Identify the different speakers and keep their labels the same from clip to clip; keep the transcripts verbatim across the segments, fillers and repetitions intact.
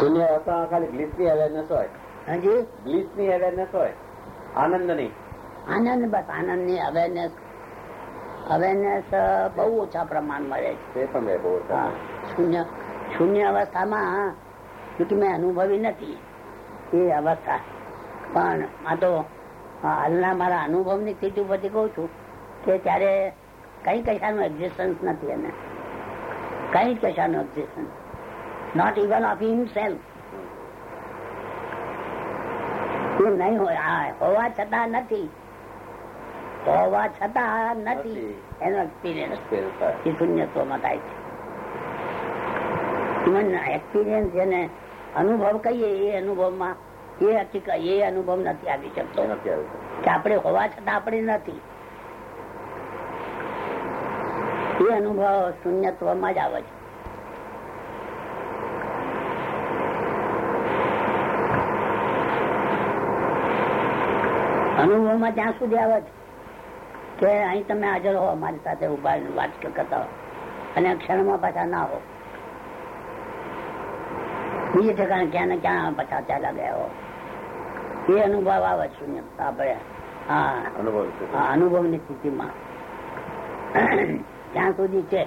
Speaker 1: શૂન્ય અવસ્થામાં ખાલી ગ્લિસની અવેરનેસ હોય.
Speaker 2: હજી
Speaker 1: ગ્લિસની અવેરનેસ હોય, આનંદ નહીં.
Speaker 2: આનંદ, બસ આનંદ ની અવેરનેસ. અવેરનેસ બહુ ઓછા પ્રમાણમાં રહે છે.
Speaker 1: તે પણ બહુ ઓછા.
Speaker 2: શૂન્ય શૂન્ય અવસ્થામાં કે મેં અનુભવી નથી એ અવસ્થા, પણ આ તો હાલના મારા અનુભવની સ્થિતિ ઉપરથી કહું છું કે ત્યારે કઈ કશાનું એક્ઝિસ્ટન્સ નથી, એને કઈ કશાનું existence, not even of himself. એ નહીં હોય, હોવા છતાં નથી, હોવા છતાં નથી, એનો એક્સપિરિયન્સ એ શૂન્યત્વમાં થાય છે. ઇવન એક્સપિરિયન્સ જેને અનુભવ કહીએ એ અનુભવમાં એ હકીકત એ અનુભવ નથી આવી શકતો કે આપણે હોવા છતાં આપણે નથી. એ અનુભવ શૂન્યત્વમાં જ આવે છે. અનુભવમાં ત્યાં સુધી આવે છે કે અહીં તમે હાજર હો, અમારી સાથે ઉભા વાત કરતા હો, અને ક્ષણમાં પાછા ના હો, બીજે ઠેકાણે ક્યાં ને ક્યાં પાછા ચાલ્યા ગયા હો. એ અનુભવ આવે શૂન્ય આપણે હા અનુભવની સ્થિતિમાં ત્યાં સુધી છે.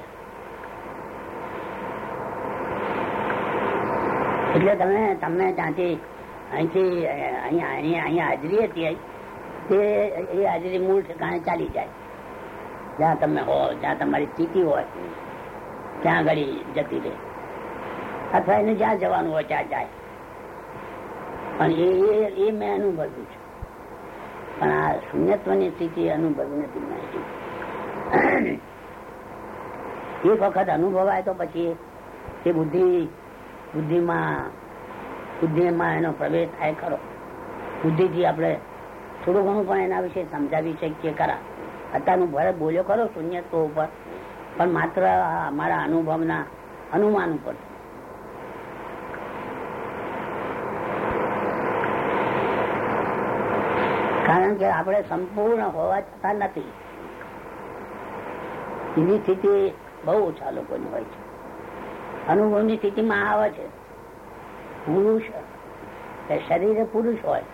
Speaker 2: એટલે તમે તમે ત્યાંથી અહીંથી અહીંયા અહીંયા હાજરી હતી તે એ હાજરી મૂળ ઠેકાણે ચાલી જાય, જ્યાં તમે હો, જ્યાં તમારી સ્થિતિ હોય ત્યાં ઘડી જતી રહે, અથવા એને જ્યાં જવાનું હોય ત્યાં જાય. પણ એ એ મેં અનુભવ્યું છે, પણ આ શૂન્યત્વની સ્થિતિ અનુભવી નથી મેં. એક વખત અનુભવાય તો પછી એ બુદ્ધિ બુદ્ધિમાં બુદ્ધિમાં એનો પ્રવેશ થાય ખરો. બુદ્ધિથી આપણે થોડું ઘણું પણ એના વિશે સમજાવી શકીએ ખરા. અત્યારનું ભરે બોલ્યો ખરો શૂન્યત્વ ઉપર, પણ માત્ર અમારા અનુભવના અનુમાન ઉપર. કારણ કે આપણે સંપૂર્ણ હોવા છતાં નથી. એની સ્થિતિ બહુ ઓછા લોકોની હોય છે. અનુભવની સ્થિતિમાં આવે છે પુરુષ કે શરીરે પુરુષ હોય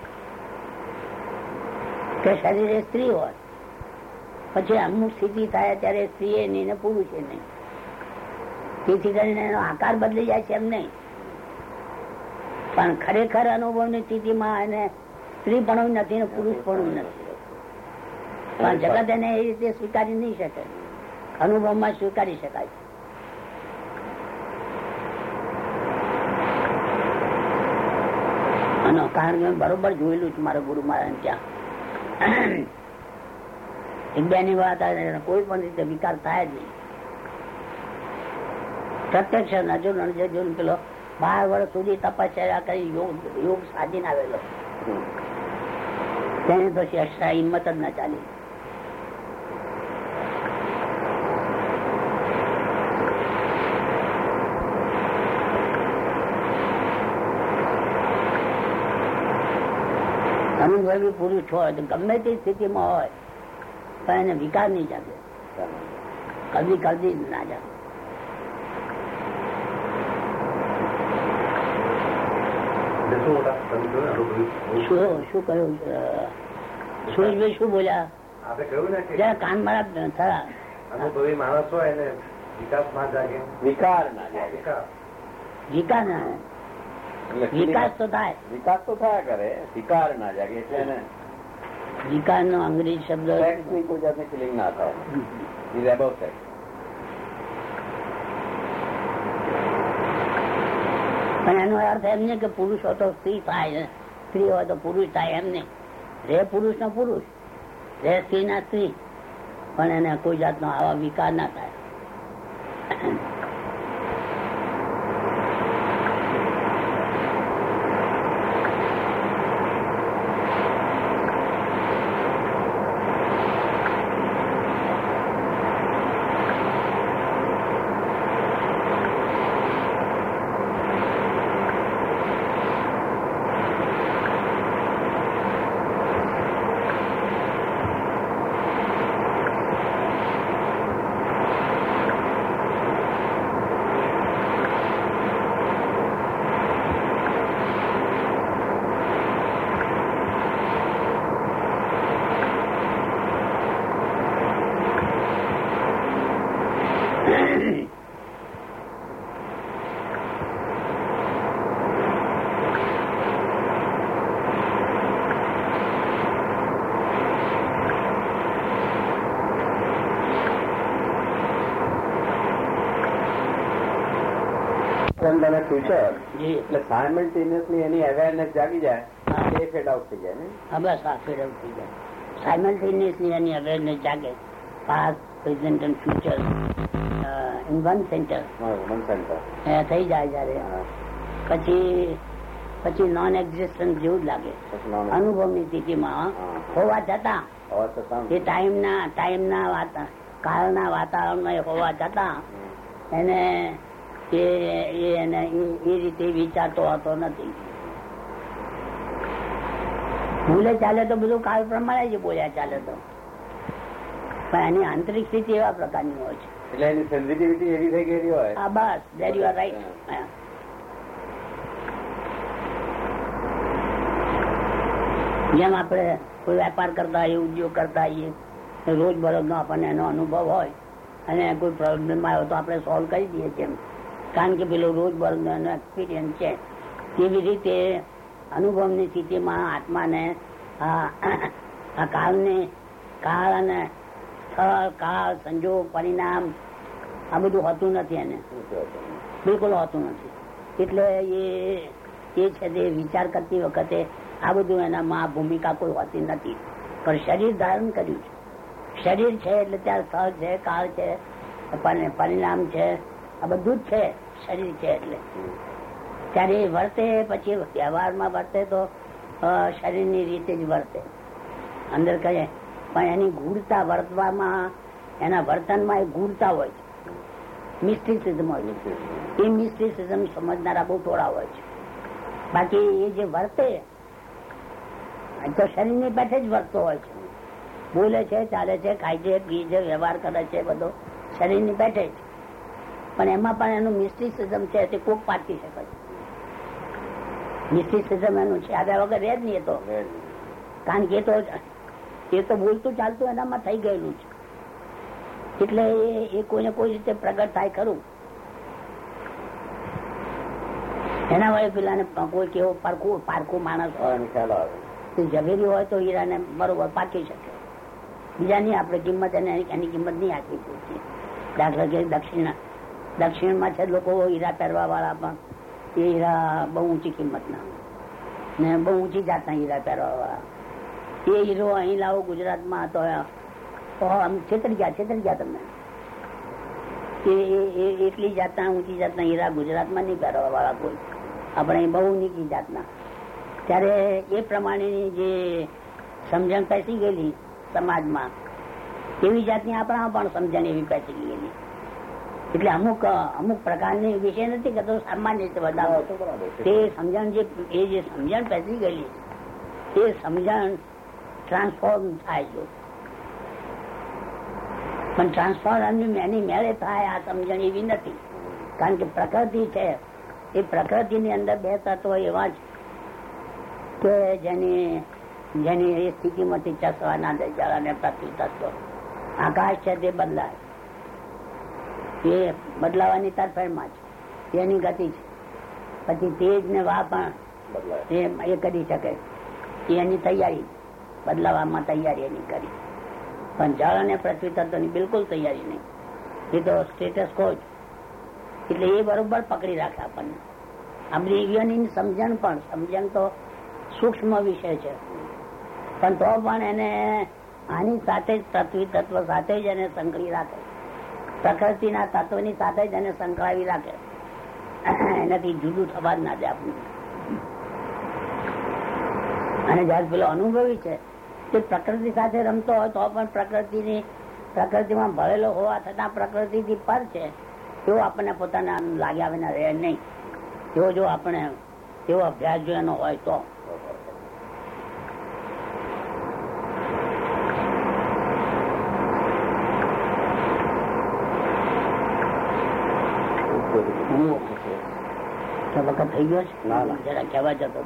Speaker 2: કે શરીરે સ્ત્રી હોય, પછી અમુક સ્થિતિ થાય ત્યારે સ્ત્રી એ નહીં ને પુરુષે નહીં. તેથી કરીને એનો આકાર બદલી જાય છે એમ નહીં, પણ ખરેખર અનુભવની સ્થિતિમાં એને સ્ત્રી પણ નથી ને પુરુષ પણ નથી. પણ જગત એને એ રીતે સ્વીકારી નહીં શકે, અનુભવમાં સ્વીકારી શકાય. અને કારણ કે બરોબર જોયેલું છે મારા ગુરુ મહારાજ ત્યાં. એક બે ની વાત કોઈ પણ રીતે વિકાર થાય જ નહીં. પ્રત્યક્ષ નજર નજર પેલો બાર વર્ષ સુધી તપસ્યા કરી યોગ યોગ સાધીને આવેલો, તેને પછી અક્ષરા હિંમત જ ના ચાલી. અનુભવી પુરુષ હોય તો ગમે તે સ્થિતિમાં હોય પણ એને વિકાર નહીં જાગે, કદી કદી ના જાગે. શું કહ્યું સુરેશભાઈ, શું બોલ્યા?
Speaker 1: આપણે કહ્યું ને કે
Speaker 2: કાન મારા થયા
Speaker 1: અનુભવી માણસ હોય ને વિકાસ ના જાગે, વિકાર ના જાગે,
Speaker 2: વિકાર ના વિકાસ તો થાય,
Speaker 1: વિકાસ તો થયા કરે, વિકાર ના જાગે. એટલે ને
Speaker 2: વિકાર નો અંગ્રેજી શબ્દ
Speaker 1: કોઈ જાતની ફિલિંગ ના થાય.
Speaker 2: પણ એનો અર્થ એમ ને કે પુરુષ હોય તો સ્ત્રી થાય, સ્ત્રી હોય તો પુરુષ થાય એમ નહીં. રે પુરુષ નો પુરુષ, રે સ્ત્રી ના સ્ત્રી, પણ એને કોઈ જાતનો આવા વિકાર ના થાય.
Speaker 1: પ્રેઝન્ટ અને ફ્યુચર એટલે સાયમલ્ટેનિયસલી એની અવેરનેસ જાગી જાય એ ફેડ આઉટ થઈ જાય ને.
Speaker 2: હા બસ આ ફેડ આઉટ થઈ જાય. સાયમલ્ટેનિયસલી એની અવેરનેસ જાગે. Past, present and future in one center
Speaker 1: one center
Speaker 2: થઈ જાય જયારે પછી પછી નોન એક્ઝિસ્ટન્સ જેવું જ લાગે. અનુભવની સ્થિતિમાં હોવા છતાં એ ટાઈમના ટાઈમના વાતા કાળના વાતાવરણમાં હોવા છતાં એને એને એ રીતે વિચારતો હોતો નથી. ભૂલે ચાલે તો બધું કાળ પ્રમાણે જ બોલ્યા ચાલે તો, પણ એની આંતરિક સ્થિતિ એવા પ્રકારની હોય છે.
Speaker 1: એટલે એની સેન્સિટિવિટી એવી થઈ ગયેલી હોય.
Speaker 2: હા બસ, ધેટ યુ આર રાઈટ. જેમ આપણે કોઈ વેપાર કરતા હોઈએ, ઉદ્યોગ કરતા હોઈએ, રોજ બરોજ નો આપણને એનો અનુભવ હોય અને કોઈ પ્રોબ્લેમ આવ્યો તો આપણે સોલ્વ કરી દઈએ છીએ, કારણ કે પેલો રોજ બરોજ નો એનો એક્સપિરિયન્સ છે. એવી રીતે અનુભવની સ્થિતિમાં આત્માને આ કાળને કાળ અને સ્થળ, કાળ, સંજોગ, પરિણામ આ બધું હોતું નથી. એને બિલકુલ હોતું નથી. એટલે એ એ છે તે વિચાર કરતી વખતે આ બધું એનામાં ભૂમિકા કોઈ હોતી નથી. પણ શરીર ધારણ કર્યું છે. શરીર છે એટલે ત્યાં સ્થળ છે, કાળ છે, પરિણામ છે, આ બધું જ છે. શરીર છે એટલે ત્યારે એ વર્તે, પછી વ્યવહારમાં વર્તે તો શરીરની રીતે જ વર્તે અંદર કહે, પણ એની ગૂઢતા વર્તવામાં, એના વર્તનમાં એ ગૂઢતા હોય છે, મિસ્ટિસિઝમ હોય છે. એ મિસ્ટિસિઝમ સમજનારા બહુ થોડા હોય છે. બાકી એ જે વર્તે તો શરીરની પેઠે જ વર્તતો હોય છે. બોલે છે, ચાલે છે, ખાય છે, પીએ છે, વ્યવહાર કરે છે, બધો શરીરની પેઠે જ. પણ એમાં પણ એનું મિસ્ટિસિઝમ છે તે કોક પારખી શકે છે. મિસ્ટિસિઝમ એનું છે, આવ્યા વગર રહે જ નહીં. એ તો કારણ કે એ તો એ તો બોલતું ચાલતું એનામાં થઈ ગયેલું છે. એટલે એ કોઈને કોઈ રીતે પ્રગટ થાય ખરું. એના વડે પેલા કોઈ કેવો પારખું પારખું માણસ હોય, ઝવેરી હોય તો હીરાને બરોબર પાકી શકે. બીજાની આપણે કિંમત એને એની કિંમત નહીં આપી પૂછીએ. દાખલા કે દક્ષિણ દક્ષિણમાં છે લોકો હીરા પહેરવા વાળા, પણ એ હીરા બહુ ઊંચી કિંમતના ને બહુ ઊંચી જાતના હીરા પહેરવા વાળા. એ હીરો અહીં લાવો ગુજરાતમાં તો આમ છેતરી ગયા છેતરી ગયા તમે. એ એટલી જાતના ઊંચી જાતના હીરા ગુજરાતમાં નહીં પહેરવા વાળા કોઈ, આપણે બહુ નીચી જાતના. ત્યારે એ પ્રમાણેની જે સમજણ પેસી ગયેલી સમાજમાં, એવી જાતની આપણા પણ સમજણ એવી પેસી ગયેલી. એટલે અમુક અમુક પ્રકારની વિષય નથી કે તો સામાન્ય રીતે વધારો તે સમજણ જે એ જે સમજણ પેસી ગયેલી એ સમજણ ટ્રાન્સફોર્મ થાય છે. પણ ટ્રાન્સફોર્મ એની મેળે થાય આ સમજણ એવી નથી. કારણ કે પ્રકૃતિ છે, એ પ્રકૃતિની અંદર બે તત્વો એવા છે કે જેની જેની એ સ્થિતિમાંથી ચસવાના દે જળ અને પૃથ્વી તત્વો. આકાશ છે તે બદલાય, એ બદલાવાની તરફેણમાં છે, એની ગતિ છે. પછી તેજ ને વા પણ એ કરી શકે, એની તૈયારી બદલાવામાં તૈયારી એની કરી. પણ જળ અને પૃથ્વી તત્વની બિલકુલ તૈયારી નહીં. એ તો સ્ટેટસ કો જ. એટલે એ બરોબર પકડી રાખે આપણને. આ બધી સમજણ પણ સમજણ તો સૂક્ષ્મ વિષય છે, પણ તો પણ એને આની સાથે જ પૃથ્વી તત્વ સાથે જ એને સંકળી રાખે, પ્રકૃતિના તત્વની સાથે જ એને સંકળાવી રાખે. એનાથી જુદું થવા જ ના દે આપણને. અને જયારે પેલો અનુભવી છે તે પ્રકૃતિ સાથે રમતો હોય તો પણ પ્રકૃતિની પ્રકૃતિમાં ભરેલો હોવા છતાં પ્રકૃતિથી પર છે એવો આપણને પોતાને લાગ્યા વિના રહે નહીં. એવો જો આપણે એવો અભ્યાસ જો એનો હોય તો વખત થઈ ગયો છે. જરા કહેવા જતો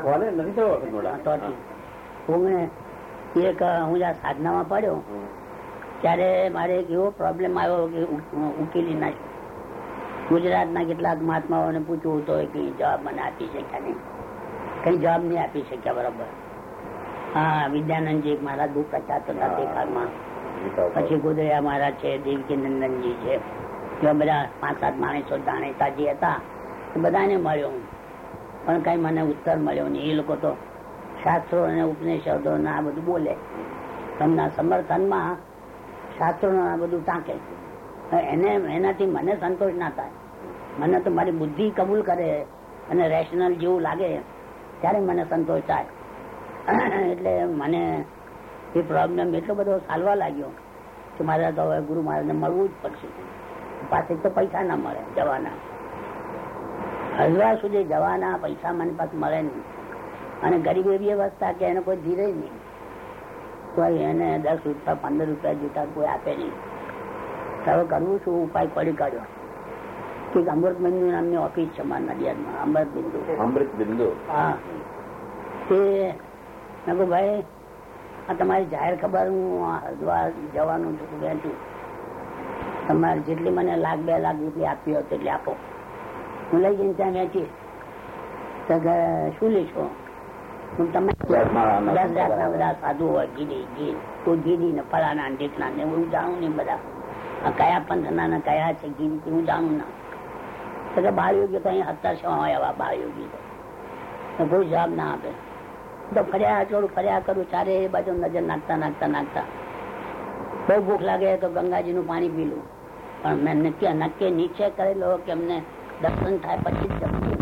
Speaker 2: હું એક હું જ્યાં સાધનામાં પડ્યો ત્યારે મારે એક એવો પ્રોબ્લેમ આવ્યો કે ઉકેલી નાખ્યો. ગુજરાતના કેટલાક મહાત્માઓને પૂછવું તો કઈ જવાબ મને આપી શક્યા નહીં, કઈ જવાબ નહીં આપી શક્યા બરોબર. હા, વિદ્યાનંદજી મારા દુઃખ પ્રચારતો હતા તે કાળમાં. પછી ગોદરિયા મહારાજ છે, દેવકી નંદનજી છે, એવા બધા પાંચ સાત માણસો જાણીતા જે હતા બધાને મળ્યો પણ કઈ મને ઉત્તર મળ્યો નહીં. એ લોકો તો શાસ્ત્રો અને ઉપનિષદો આ બધું બોલે, તેમના સમર્થનમાં શાસ્ત્રો આ બધું ટાંકે. એને એનાથી મને સંતોષ ના થાય. મને તો મારી બુદ્ધિ કબૂલ કરે અને રેશનલ જેવું લાગે ત્યારે મને સંતોષ થાય. એટલે મને એ પ્રોબ્લેમ એટલો બધો ચાલવા લાગ્યો કે મારે તો હવે ગુરુ મહારાજને મળવું જ પડશે. પાસે તો પૈસા ના મળે જવાના, હરદ્વાર સુધી જવાના પૈસા મને પાસે મળે નહીં. અને ગરીબ એવી અવસ્થા કે એને કોઈ ધીરે નહીં, તો એને દસ રૂપિયા પંદર રૂપિયા જોતા કોઈ આપે નહીં. હવે કરવું શું? ઉપાય ખોલી કાઢ્યો કે અમૃત બિંદુ નામની ઓફિસ છે મારા નડિયાદમાં, અમૃત બિંદુ.
Speaker 1: અમૃત બિંદુ?
Speaker 2: હા. તે મેં કહું ભાઈ આ તમારી જાહેર ખબર, હું હરદ્વાર જવાનું છું, વેચું, તમારે જેટલી મને લાખ બે લાખ રૂપિયા આપી હોય તેટલી આપો, હું લઈ જઈને ત્યાં વેચીશ. તો શું લેશો? તમે દસ જાતના બધા સાધુ હોય, ગીરી ગીર કોઈ ગીરી ને ફળાના ઢીકના ને હું જાણું નહીં. બધા કયા પંથના ને કયા છે ગીરી હું જાણું ના. તો બાળયોગી તો અહીંયા અત્યાર શું હોય આવા બાળયોગી તો કોઈ જવાબ ના આપે. તો ફર્યા થોડું ફર્યા કરું, ચારે બાજુ નજર નાખતા નાખતા નાખતા બહુ ભૂખ લાગે તો ગંગાજીનું પાણી પી લઉં. પણ મેં નક્કી નક્કી નિશ્ચય કરેલો કે અમને દર્શન થાય પછી જ જમવું.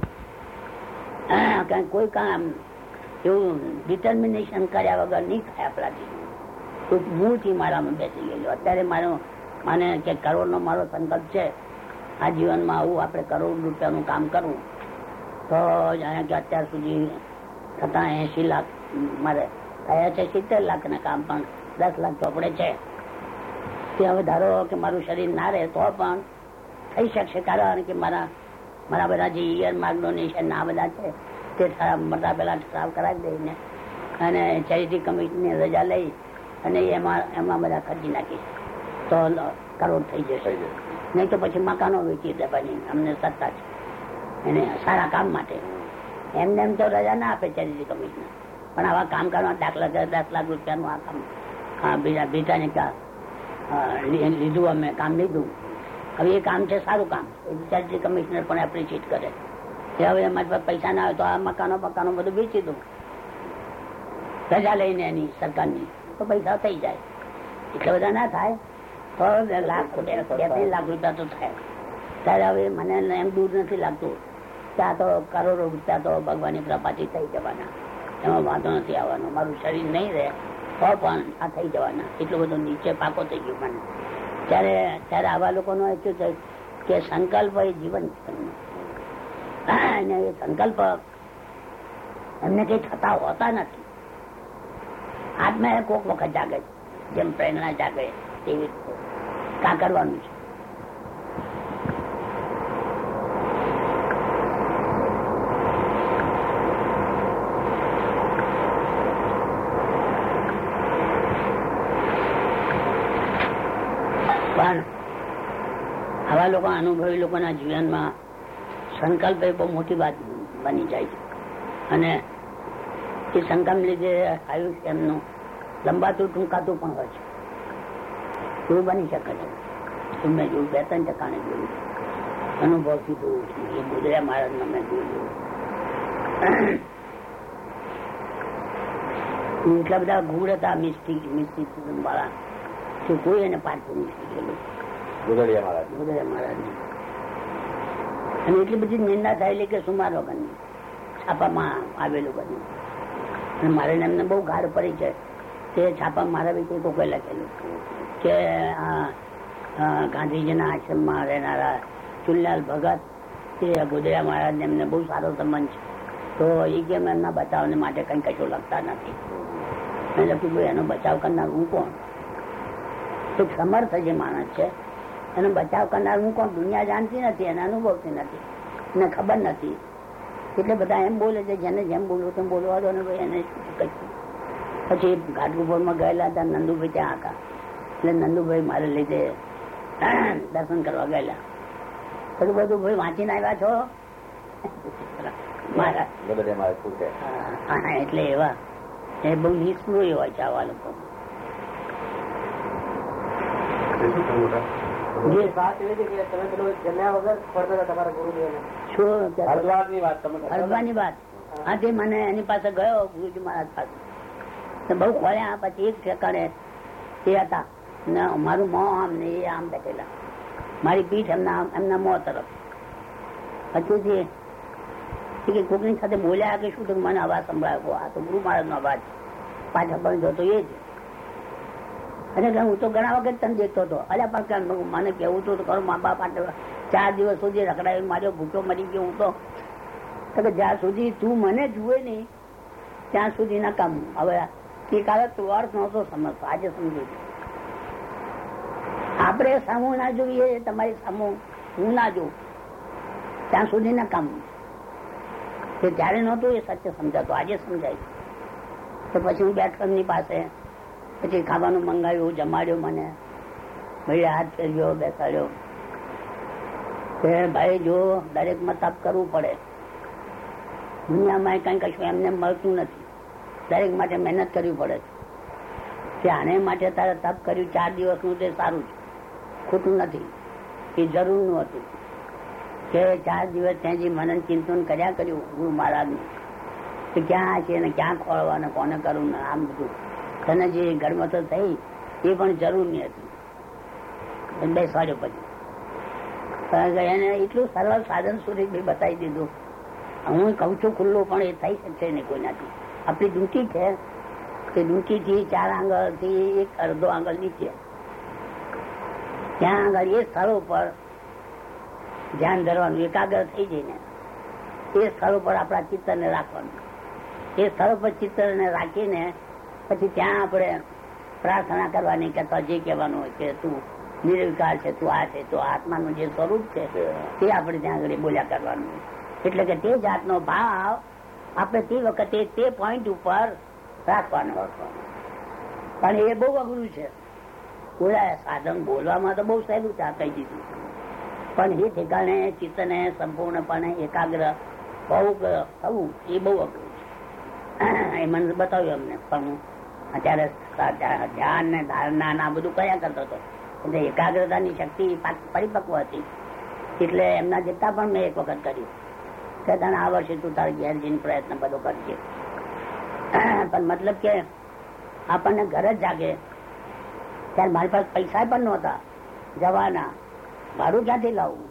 Speaker 2: કોઈ કામ એવું ડિટર્મિનેશન કર્યા વગર નહીં થાય આપણાથી. કોઈ મૂળથી મારામાં બેસી ગયેલું. અત્યારે મારો મને કે કરોડનો મારો સંકલ્પ છે, આ જીવનમાં આવું આપણે કરોડ રૂપિયાનું કામ કરવું. તો જાણે કે અત્યાર સુધી છતાં એસી લાખ મારે થયા છે, સિત્તેર લાખ ના કામ પણ દસ લાખ ચોપડે છે. તે હવે ધારો કે મારું શરીર ના રહે તો પણ થઈ શકશે, કારણ કે મારા મારા બધા જે ઈયર માર્ક ડોનેશન આ બધા છે તે મરતા પેલા ઠરાવ કરાવી દઈને અને ચેરિટી કમિટીની રજા લઈ અને એમાં એમાં બધા ખર્ચી નાખીશ તો કરોડ થઈ જશે. નહીં તો પછી મકાનો વેચી દેવાની અમને સત્તા છે એને સારા કામ માટે. એમને એમ તો રજા ના આપે ચેરિટી કમિશન, પણ આવા કામ કરવા દાખલા દસ લાખ રૂપિયાનું આ કામ બીજા બીજાને લીધું, અમે કામ લીધું. હવે એ કામ છે સારું કામ, ચેરિટી કમિશનર પણ એપ્રિશિએટ કરે. હવે એમાં પૈસા ના હોય તો આ મકાનો મકાનો બધું વેચી દઉં રજા લઈને એની સરકારની, તો પૈસા થઈ જાય. એટલા બધા ના થાય તો લાખ બે ત્રણ લાખ રૂપિયા તો થાય. ત્યારે હવે મને એમ દૂર નથી લાગતું ત્યાં તો કરોડો રૂપિયા તો ભગવાનની પ્રપાટી થઈ જવાના, એમાં વાંધો નથી આવવાનો. મારું શરીર નહીં રહે તો પણ આ થઈ જવાના. એટલું બધું નીચે પાકો થઈ ગયું મને. ત્યારે ત્યારે આવા લોકોનો એટલું છે કે સંકલ્પ એ જીવન છે. અને એ સંકલ્પ એમને કઈ થતા હોતા નથી. આત્મા કોક વખત જાગે છે, જેમ પ્રેરણા જાગે એવી કા કરવાનું છે. પણ આવા લોકો અનુભવી લોકોના જીવનમાં સંકલ્પ એ બહુ મોટી વાત બની જાય છે. અને એ સંકલ્પ લીધે આયુષ્ય એમનું લંબાતું ટૂંકાતું પણ હોય છે. એવું બની શકે છે. મેં જોયું, બે ત્રણ ટકાને જોયું, અનુભવથી જોયું છે. એ બુદ્ધયા મહારાજ મેં જોયું. એટલા બધા ગુણ હતા મિસ્ટિક મિસ્ટિક વાળા કે કોઈ એને પાછું નહીં શીખેલું.
Speaker 1: બુદ્ધયા મહારાજ
Speaker 2: બુદ્ધયા મહારાજ અને એટલી બધી નિંદા થયેલી કે સુમાર વગરની છાપામાં આવેલું બધું. અને મારે એમને બહુ ગાઢ પડી છે તે છાપા મારા વિશે કોઈ લખેલું કે ગાંધીજીના આશ્રમમાં રહેનારા ચુનલાલ ભગત એ બુદ્ધયા મહારાજ એમને બહુ સારો સંબંધ છે, તો એ કેમ એમના બચાવને માટે કઈ કશું લખતા નથી. મેં લખ્યું ભાઈ એનો બચાવ કરનાર હું કોણ? એક સમર્થ જે માણસ છે એનો બચાવ કરનાર હું કોણ? દુનિયા જાણતી નથી, એને અનુભવતી નથી, એને ખબર નથી. એટલે બધા એમ બોલે છે, જેને જેમ બોલવું તેમ બોલવા દો ને ભાઈ એને શું કહ્યું. પછી ઘાટગોપરમાં ગયેલા હતા નંદુભાઈ ત્યાં આખા, એટલે નંદુભાઈ મારે લીધે દર્શન કરવા ગયેલા. બધું બધું ભાઈ વાંચીને આવ્યા છો મારા? હા, એટલે એવા એ બહુ નિષ્પૃહ હોય છે આવા લોકો.
Speaker 3: જે વાત એવી છે કે તમે પેલું જમ્યા વગર ફરતા હતા તમારા ગુરુદેવ
Speaker 2: શું
Speaker 1: હરદ્વારની વાત તમે
Speaker 2: હરદ્વારની વાત આથી મને એની પાસે ગયો ગુરુજી મહારાજ પાસે બહુ ખોલ્યા. પછી એક ઠેકાણે એ હતા ને મારું મોં આમ ને એ આમ બેઠેલા, મારી પીઠ એમના એમના મોં તરફ. પછી કોકની સાથે બોલ્યા કે શું મને અવાજ સંભળાયો, આ તો ગુરુ મહારાજ નો અવાજ. પાછળ પણ જોતો એ જ. અને હું તો ઘણા વખત તને દેખતો હતો. અલ્યા પણ મને કેવું તો ખરું, મા બાપ ચાર દિવસ સુધી રખડાવી માર્યો, ભૂખો મરી ગયો હું તો. જ્યાં સુધી તું મને જુએ નહીં ત્યાં સુધી ના કામ. હવે એ કાલે તું અર્થ નહોતો સમજતો, આજે સમજુ. આપણે સામું ના જોઈએ, તમારી સામું હું ના જોઉં ત્યાં સુધી ના કામ. જયારે નહોતું એ સત્ય સમજાતો, આજે સમજાય. તો પછી હું બેઠો એમની પાસે, પછી ખાવાનું મંગાવ્યું, જમાડ્યો મને, ભાઈ હાથ ફેરવ્યો, બેસાડ્યો કે ભાઈ જો દરેકમાં તપ કરવું પડે, દુનિયામાં કઈ કશું એમને મળતું નથી, દરેક માટે મહેનત કરવી પડે છે. આને માટે તારે તપ કર્યું ચાર દિવસનું તે સારું છે, ખોટું નથી, એ જરૂરનું હતું. કે ચાર દિવસ ત્યાં જે મનન ચિંતન કર્યા કર્યું ગુરુ મહારાજનું, કે ક્યાં છે ને ક્યાં ખોળવા, કોને કરવું ને આમ બધું તને જે ગરમતો થઈ એ પણ જરૂરની હતી. બેસવાડ્યો પછી એને એટલું સરળ સાધન સુધી બી બતાવી દીધું. હું કઉ છું ખુલ્લું, પણ એ થઈ શકશે નહીં કોઈનાથી. આપણી ડૂંટી છે તે ડૂંટી થી ચાર આંગળ થી એક અડધો આંગળ નીચે, ત્યાં આગળ એ સ્થળ ઉપર ધ્યાન ધરવાનું, એકાગ્ર થઈ જઈને એ સ્થળ ઉપર આપણા ચિત્તને રાખવાનું. એ સ્થળ ઉપર ચિત્તને રાખીને પછી ત્યાં આપણે પ્રાર્થના કરવાની કે જે કહેવાનું હોય કે તું નિર્વિકાર છે, તું આ છે, તો આત્માનું જે સ્વરૂપ છે તે આપણે ત્યાં આગળ બોલ્યા કરવાનું. એટલે કે તે જાતનો ભાવ આપણે તે વખતે તે પોઈન્ટ ઉપર રાખવાનો. પણ એ બહુ અઘરું છે. બોલાય સાધન બોલવામાં તો બહુ સહેલું છે, કહી દીધું. પણ એ ઠેકાણે ચિત્તને સંપૂર્ણપણે એકાગ્ર બહુ થવું એ બહુ અઘરું છે. એ મને બતાવ્યું અમને. પણ અત્યારે ધ્યાન ને ધારણા ના બધું કયા કરતો હતો, એટલે એકાગ્રતાની શક્તિ પરિપક્વ હતી. એટલે એમના જેટલા પણ મેં એક વખત કર્યું કે તને આ વર્ષે તું તારે ઘેર જઈને પ્રયત્ન બધો કરજે. પણ મતલબ કે આપણને ઘર જ જાગે ત્યારે મારી પાસે પૈસા પણ નહોતા જવાના, ભાડું ક્યાંથી લાવવું?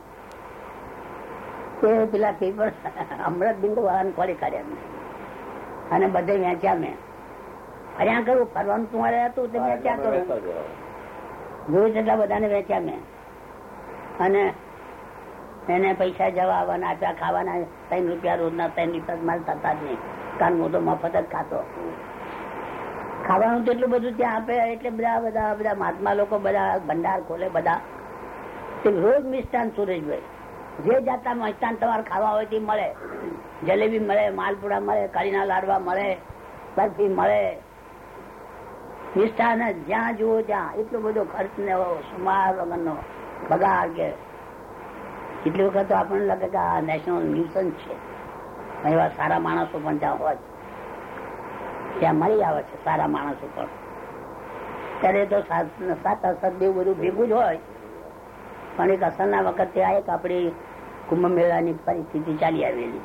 Speaker 2: તે પેલા પેપર અમૃત બિંદુ વાળાને ખોલી કાઢ્યા અને બધે વેચ્યા. મેં ફર્યા કરું, ફરવાનું તમારે હતું તે વેચ્યા કરું, જોયું તેટલા બધાને વેચ્યા મેં. અને એને પૈસા જવા આવવાના આપ્યા, ખાવાના ત્રણ રૂપિયા રોજના, ત્રણ રૂપિયા માલ થતા જ નહીં, કારણ હું તો મફત જ ખાતો. ખાવાનું તો એટલું બધું ત્યાં આપે, એટલે બધા બધા બધા મહાત્મા લોકો બધા ભંડાર ખોલે બધા. રોજ મિષ્ટાન સુરેશભાઈ જે જાતના મિષ્ટાન તમારે ખાવા હોય તે મળે. જલેબી મળે, માલપુડા મળે, કાળીના લાડવા મળે, બરફી મળે, મિષ્ટાન જ્યાં જુઓ ત્યાં. એટલો બધો ખર્ચ ને સુમાર વગરનો બગાડ. કે કેટલી વખત તો આપણને લાગે કે આ નેશનલ ન્યુસન્સ છે. એવા સારા માણસો પણ ત્યાં હોય, ત્યાં મળી આવે છે સારા માણસો પણ. ત્યારે તો સાત અસર દેવ બધું ભેગું જ હોય. પણ એક અસરના વખતે આ એક આપણી કુંભ મેળાની પરિસ્થિતિ ચાલી આવેલી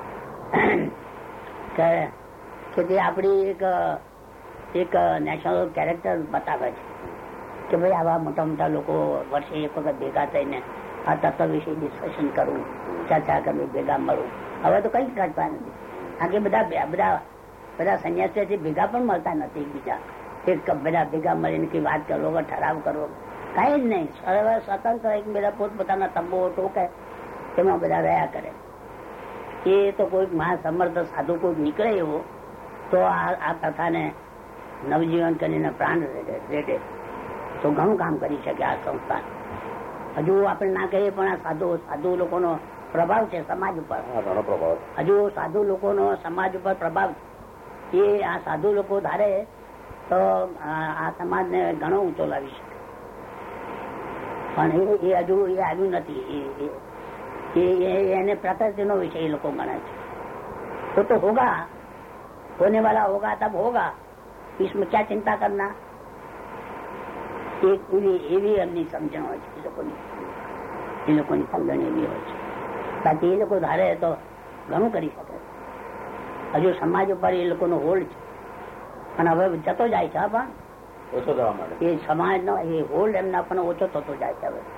Speaker 2: છે કે તે આપણી એક એક નેશનલ કેરેક્ટર બતાવે છે કે ભાઈ આવા મોટા મોટા લોકો વર્ષે એક વખત ભેગા થઈને આ તત્વ વિશે ડિસ્કશન કરવું, ચર્ચા કરવી, ભેગા મળવું. હવે તો કઈ કરતા નથી. કારણ કે બધા બધા બધા સંન્યાસીઓથી ભેગા પણ મળતા નથી એકબીજા. એક બધા ભેગા મળીને કઈ વાત કરવો, ઠરાવ કરવો, કઈ જ નહીં. સ્વતંત્ર એકબીજા પોતપોતાના તંબો ટોકે તેમાં બધા રહ્યા કરે. એ તો કોઈક મહાસમર્થ સાધુ કોઈક નીકળે એવો તો આ પ્રથાને નવજીવન કરીને પ્રાણ રેડે તો ઘણું કામ કરી શકે આ સંસ્થા. હજુ આપણે ના કહીએ પણ આ સાધુ સાધુ લોકોનો પ્રભાવ છે સમાજ ઉપર. હજુ સાધુ લોકોનો સમાજ ઉપર પ્રભાવ છે. એ આ સાધુ લોકો ધારે તો આ સમાજને ઘણો ઊંચો લાવી શકે. પણ એ હજુ એ આવ્યું નથી. એને પ્રકૃતિનો વિષય એ લોકો ગણે છે. તો તો હોગા, હોને વાલા હોગા તબ હોગા, इसमें क्या चिंता करना. એક એવી એવી એમની સમજણ હોય છે એ લોકોની એ લોકોની સમજણ એવી હોય છે. બાકી એ લોકો ધારે તો ઘણું કરી શકે. હજુ સમાજ ઉપર એ લોકોનો હોલ્ડ છે, પણ હવે જતો જાય છે. પણ
Speaker 1: ઓછો થવા માંડે
Speaker 2: એ સમાજનો એ હોલ્ડ એમના પણ ઓછો થતો જાય છે હવે.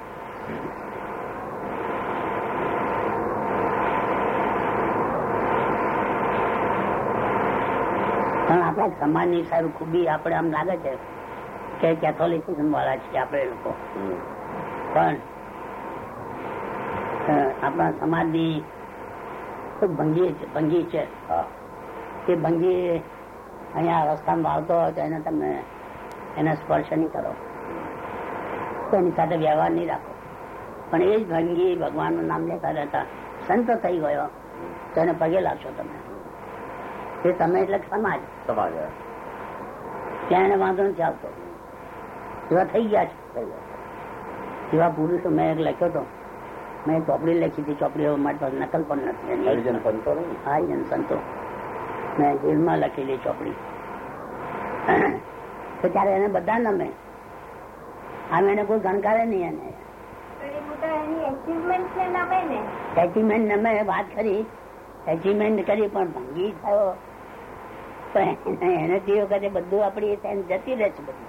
Speaker 2: પણ આપણા સમાજની સાહેબ ખૂબી આપણે આમ લાગે છે કે કેથોલિસિઝમ વાળા છીએ આપણે લોકો, પણ આપણા સમાજની ભંગી ભંગી છે. એ ભંગી અહીંયા રસ્તામાં આવતો હોય તો એને તમે એને સ્પર્શ નહીં કરો, તો એની સાથે વ્યવહાર નહીં રાખો. પણ એ જ ભંગી ભગવાનનું નામ લેતા રહેતા સંત થઈ ગયો તો એને પગે લાગશો તમે. એ તમે એટલે સમાજ
Speaker 1: સમાજ
Speaker 2: ત્યાં એને વાંધો નથી આવતો. એવા થઈ ગયા છે. એવા પુરુષો મેં એક લખ્યો હતો, મેં ચોપડી લખી હતી. ચોપડીઓ મારી પાસે નકલ પણ નથી.
Speaker 1: હરિજન સંતો
Speaker 2: હરિજન સંતો મેં જેલમાં લખેલી ચોપડી. તો ત્યારે એને બધા નમે, આમ એને કોઈ ગણકારે નહીં. એને એચિવમેન્ટ નમે વાત કરી, એચિવમેન્ટ કરી, પણ ભંગી થયો એને તે વખતે બધું આપડી જતી રહે છે. બધું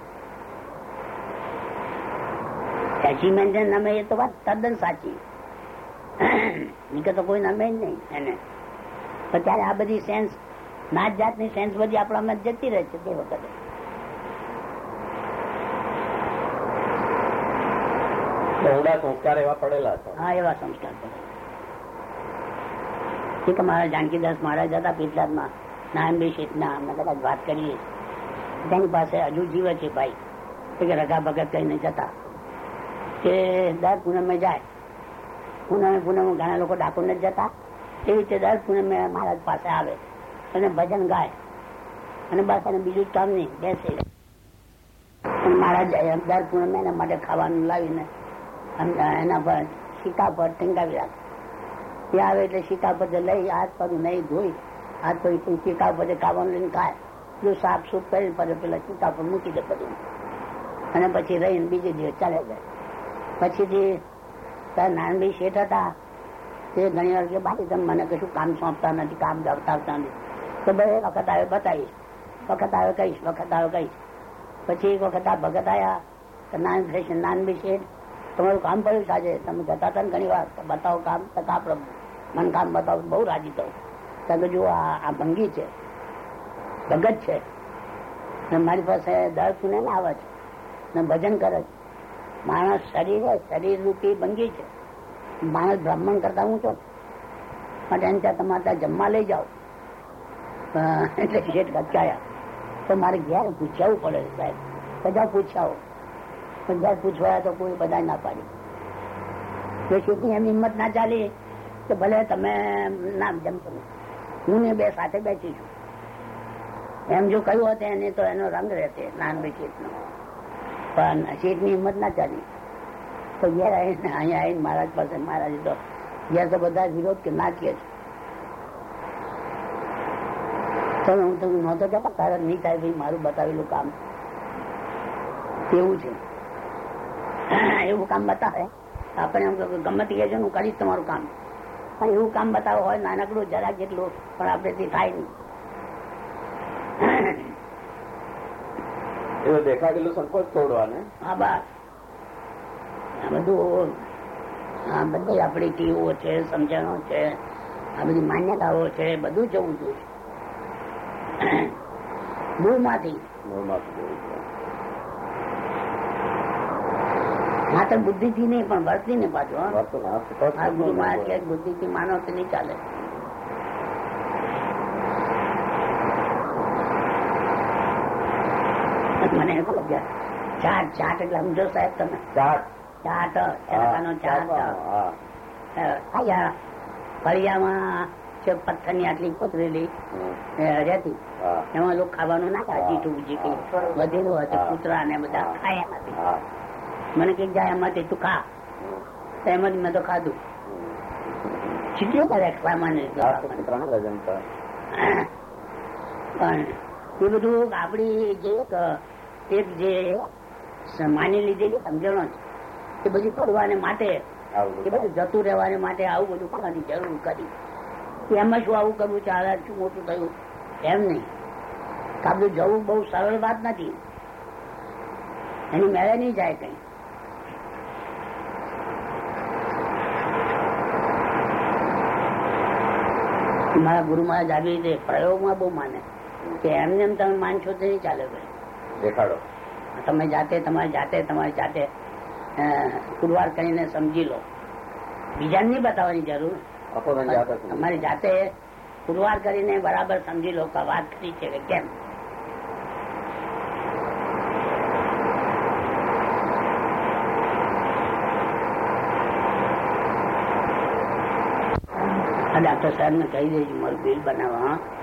Speaker 2: એચિવમેન્ટ નમે એ તો વાત તદ્દન સાચી. નીકળ તો કોઈ નમે જ નહીં એને. પણ ત્યારે આ બધી સેન્સ, નાત જાતની સેન્સ બધી આપણામાં જતી રહે છે તે વખતે.
Speaker 1: ઊંડા સંસ્કાર એવા પડેલા હતા.
Speaker 2: હા, એવા સંસ્કાર પડેલા. એક અમારા જાનકીદાસ મહારાજ હતા પિતલાદમાં, નાયણભાઈ શેઠના, અમે કદાચ વાત કરીએ. તેની પાસે હજુ જીવે છે ભાઈ, કે રગા ભગત કહીને જતા કે દર પૂનમે જાય. પૂનમે પૂનમે ઘણા લોકો ડાકોર જ જતા. એવી રીતે દર પૂનમે મહારાજ પાસે આવે અને ભજન ગાય અને બસ એને બીજું જ કામ નહીં, બેસે. મહારાજ દર પૂનમે એના માટે ખાવાનું લાવીને એના પર શીકા પર ટીંગાવી રાખે. ત્યાં આવે એટલે શીકા પર લઈ હાથ પગ નહીં ધોઈ હાથ પગ શીકા પર ખાવાનું લઈને ખાય. જો સાફ સૂફ કરીને પછી પેલા શીકા પર મૂકી દે બધું, અને પછી રહીને બીજે દિવસ ચાલે જાય. પછીથી નારાયણભાઈ શેઠ હતા તે ઘણી વાર કે બાકી તમે મને કશું કામ સોંપતા નથી, કામ બતાવતા નથી. તો બે વખત આવે બતાવીશ, વખત આવે કહીશ, વખત આવે કહીશ. પછી એક વખત આ ભગત આવ્યા તો નારાયણ નારાયણભાઈ શેઠ તમારું કામ પડ્યું સાજે, તમે જતા હતા ને ઘણી વાર, બતાવો કામ. તો કા પ્રભુ મને કામ બતાવો, બહુ રાજી થયું. કારણ કે જો આ ભંગી છે, ભગત છે, ને મારી પાસે દર સુને આવે છે ને ભજન કરે છે. માણસ શરીર શરીર રૂપી ભંગી છે. માણસ બ્રાહ્મણ કરતા ઊંચો માટે એને ત્યાં તમારે ત્યાં જમવા લઈ જાઓ. એટલે શેઠ ગચકાયા તો મારે ઘેર પૂછાવું પડે સાહેબ. બધા પૂછાવો, બધા પૂછવાયા તો કોઈ બધા ના પાડી. તો શેઠની એમ હિંમત ના ચાલી કે ભલે તમે ના જમશો, હું ને બે સાથે બેસીશું. એમ જો કહ્યું હતું એને તો એનો રંગ રહેશે નાનભાઈ શેઠનો. પણ શેઠની હિંમત ના ચાલી તો ઘેર આવીને અહીંયા આવીને મહારાજ પાસે, મહારાજ તો ઘેર તો બધા વિરોધ કે ના કહે છે. હું તો નહોતો કહેતા તારે નહીં થાય ભાઈ, મારું બતાવેલું કામ કેવું છે. એવું કામ બતાવે આપણે એમ ગમે તે કહેજો હું કરીશ તમારું કામ, પણ એવું કામ બતાવો હોય નાનકડું જરા જેટલું પણ આપણેથી થાય નહીં.
Speaker 1: એવું દેખાડેલું સંકોચ તોડવાને.
Speaker 2: હા બસ આ બધું, આ બધી આપણી ટીવો છે, સમજણો છે, આ બધી માન્યતાઓ છે, બધું જવું જોઈએ મૂળમાંથી. માત્ર બુદ્ધિથી નહીં પણ વર્તી ને પાછું. ગુરુ મહારાજ કે બુદ્ધિથી માનો તો નહીં ચાલે. મને ચાટ ચાટ એટલે સમજો સાહેબ તમે? ચાટ ચાટ ચાટ ફળિયામાં પથ્થરની આટલી કોતરેલી રહેતી, એમાં લોકો ખાવાનું ના ખાય, જીઠું જીઠું વધેલું હતું, કૂતરા ને બધા ખાયા નથી. મને કઈક જાય એમાંથી તું ખા, એમાંથી મેં તો ખાધું. ચીટલું કરે સામાન્ય. પણ એ બધું આપડી જે એક જે માની લીધેલી સમજણો છે એ બધી પડવાને માટે એ બધું જતું રહેવાને માટે આવું બધું કરવાની જરૂર કરી. એમાં શું આવું કરવું છે, આ શું મોટું થયું એમ નહીં. કાબુ જવું બહુ સરળ વાત નથી, એની મેળે નહીં જાય કઈ. મારા ગુરુ મહારાજ આવી રીતે પ્રયોગમાં બહુ માને કે એમને એમ તમે માનશો તો નહીં ચાલે ભાઈ.
Speaker 1: દેખાડો
Speaker 2: તમે જાતે તમારી જાતે તમારી જાતે પુરવાર કરીને સમજી લો, બીજાને નહીં બતાવવાની જરૂર. તમારી જાતે પુરવાર કરીને બરાબર સમજી લો કે વાત કરી છે કે કેમ. ડોક્ટર સાહેબ ને કહી દેજો મારું બિલ બનાવવા.